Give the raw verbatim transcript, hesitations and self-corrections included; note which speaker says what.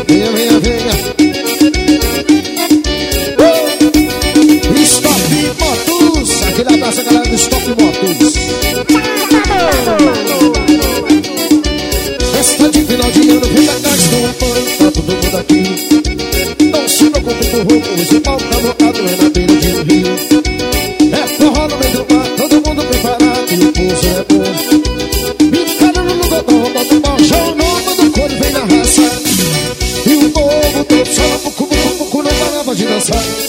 Speaker 1: Venha, venha, venha. Oh! Stop Motos. Aquele abraço, galera do Stop Motos. Festa de final de ano, vem da casa do apoio. Tá todo mundo aqui. Não se preocupe com roupas, o pau tá bocado, é na beira de um rio. É forró no meio do mar, todo mundo preparado, e o pouso é bom. Me cara no lugar do roubo do pau, já o nome do couro vem na raça. E o povo todo só no bucu, bucu, bucu, não parava de dançar.